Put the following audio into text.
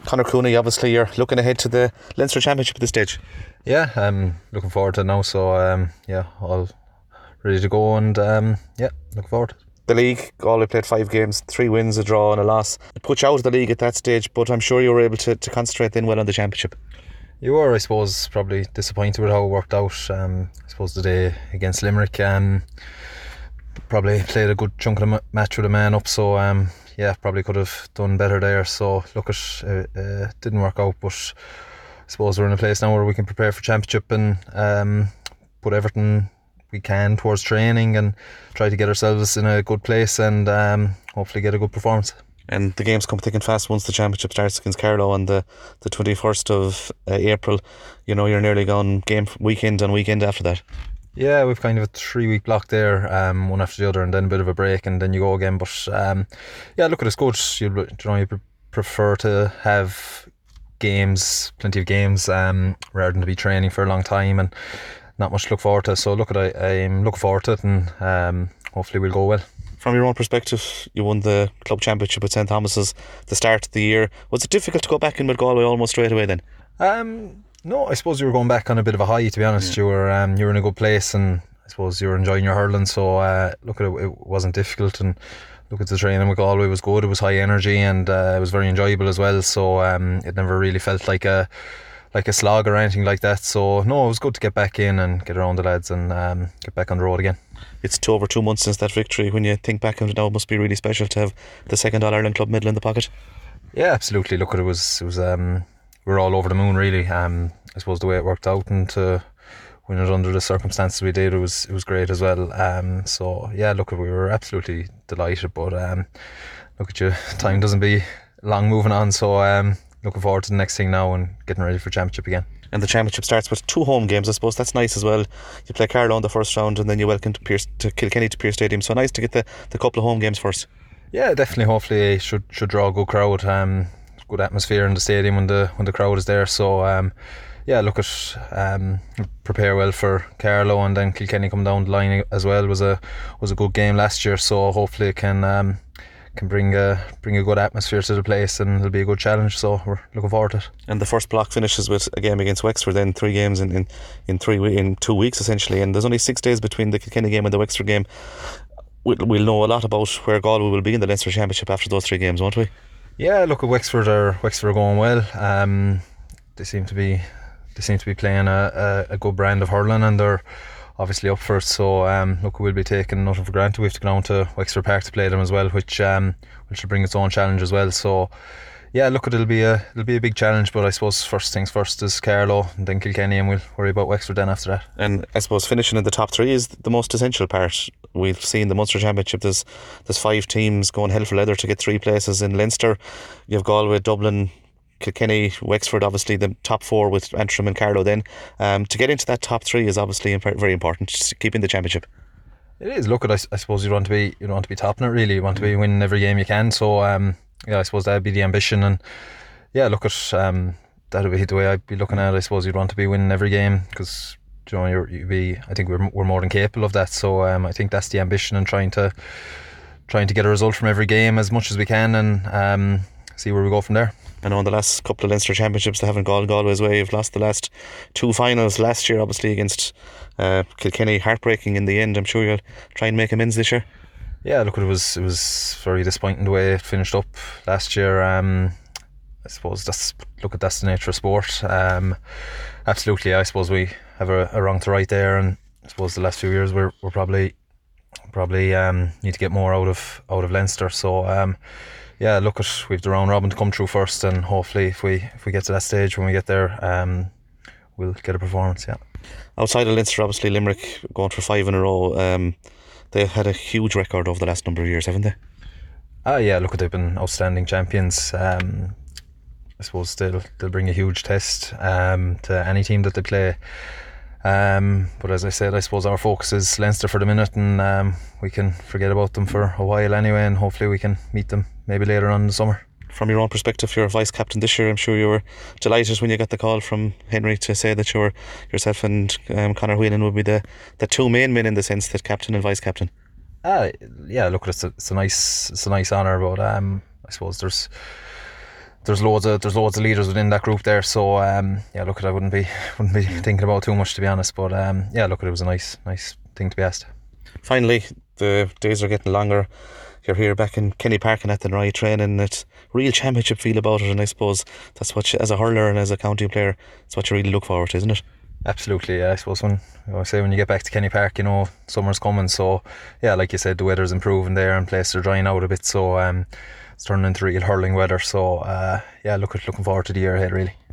Conor Cooney, obviously you're looking ahead to the Leinster Championship at this stage. Yeah, I'm looking forward to it now. So all ready to go, and looking forward to it. The league, Galway played 5 games, 3 wins, a draw and a loss. It put you out of the league at that stage, but I'm sure you were able to concentrate then well on the championship. You were, I suppose, probably disappointed with how it worked out. I suppose the day against Limerick, probably played a good chunk of the match with a man up, so probably could have done better there. So look, it didn't work out, but I suppose we're in a place now where we can prepare for championship and put everything we can towards training and try to get ourselves in a good place and hopefully get a good performance. And the games come thick and fast once the championship starts against Carlow on the 21st of April. You know, you're nearly gone game weekend on weekend after that. Yeah, we've kind of a 3-week block there, one after the other, and then a bit of a break, and then you go again. But look, it's good. You prefer to have games, plenty of games, rather than to be training for a long time and not much to look forward to. So look, I'm looking forward to it, and hopefully we'll go well. From your own perspective, you won the club championship at St Thomas's the start of the year. Was it difficult to go back in with Galway almost straight away then? No, I suppose you were going back on a bit of a high, to be honest. You were in a good place, and I suppose you were enjoying your hurling, so look, it wasn't difficult, and look at the training with Galway was good. It was high energy, and it was very enjoyable as well, so it never really felt like a slog or anything like that. So no, it was good to get back in and get around the lads and get back on the road again. It's over 2 months since that victory. When you think back on it now, it must be really special to have the second All-Ireland club medal in the pocket. Yeah, absolutely. Look, it was we were all over the moon, really. I suppose the way it worked out, and to win it under the circumstances we did, it was great as well. So yeah, look, we were absolutely delighted. But look at you, time doesn't be long moving on. So looking forward to the next thing now and getting ready for championship again. And the championship starts with 2 home games. I suppose that's nice as well. You play Carlow in the first round, and then you welcome to Kilkenny to Pearse Stadium. So nice to get the couple of home games first. Yeah, definitely. Hopefully, should draw a good crowd. Good atmosphere in the stadium when the crowd is there. So look at prepare well for Carlow, and then Kilkenny come down the line as well. Was a good game last year. So hopefully it can bring a good atmosphere to the place, and it'll be a good challenge, so we're looking forward to it. And the first block finishes with a game against Wexford, then 3 games in 2 weeks essentially, and there's only 6 days between the Kilkenny game and the Wexford game. We'll know a lot about where Galway will be in the Leinster Championship after those 3 games, won't we? Yeah, look, at Wexford are going well. They seem to be playing a good brand of hurling, and they're obviously up for it. So look, we'll be taking nothing for granted. We have to go down to Wexford Park to play them as well, which should bring its own challenge as well. So yeah, look, it'll be a big challenge, but I suppose first things first is Carlow and then Kilkenny, and we'll worry about Wexford then after that. And I suppose finishing in the top 3 is the most essential part. We've seen the Munster Championship, there's 5 teams going hell for leather to get 3 places in Leinster. You have Galway, Dublin, Kilkenny, Wexford, obviously the top 4 with Antrim and Carlow then. To get into that top 3 is obviously very important, just keeping the championship. It is. Look, I suppose you want to be topping it, really. You want to be winning every game you can. So I suppose that'd be the ambition, and yeah, look at that'd be the way I'd be looking at it. I suppose you'd want to be winning every game, because I think we're more than capable of that. So I think that's the ambition, and trying to get a result from every game as much as we can, and see where we go from there. I know in the last couple of Leinster Championships they haven't gone Galway's way. You've lost the last 2 finals last year, obviously against Kilkenny, heartbreaking in the end. I'm sure you'll try and make amends this year. Yeah, look, it was very disappointing the way it finished up last year. I suppose that's the nature of sport. Absolutely, I suppose we have a wrong to right there, and I suppose the last few years we're probably need to get more out of Leinster. So yeah, look, we've the round robin to come through first, and hopefully if we get to that stage, when we get there, we'll get a performance. Yeah. Outside of Leinster, obviously Limerick going for 5 in a row. They've had a huge record over the last number of years, haven't they? Yeah, look, they've been outstanding champions. I suppose they'll bring a huge test to any team that they play. But as I said, I suppose our focus is Leinster for the minute, and we can forget about them for a while anyway, and hopefully we can meet them maybe later on in the summer. From your own perspective, you're vice captain this year. I'm sure you were delighted when you got the call from Henry to say that yourself and Conor Whelan would be the 2 main men in the sense that captain and vice captain. Yeah, look, it's a nice honour, but I suppose there's there's loads of leaders within that group there. So yeah, look, I wouldn't be thinking about too much, to be honest. But yeah, look, it was a nice thing to be asked. Finally, the days are getting longer. You're here back in Kenny Park and at the Nry training. It's real championship feel about it, and I suppose that's what as a hurler and as a county player, it's what you really look forward to, isn't it? Absolutely, yeah. I suppose when you get back to Kenny Park, summer's coming. So yeah, like you said, the weather's improving there and places are drying out a bit. So it's turning into real hurling weather. So yeah, looking forward to the year ahead, really.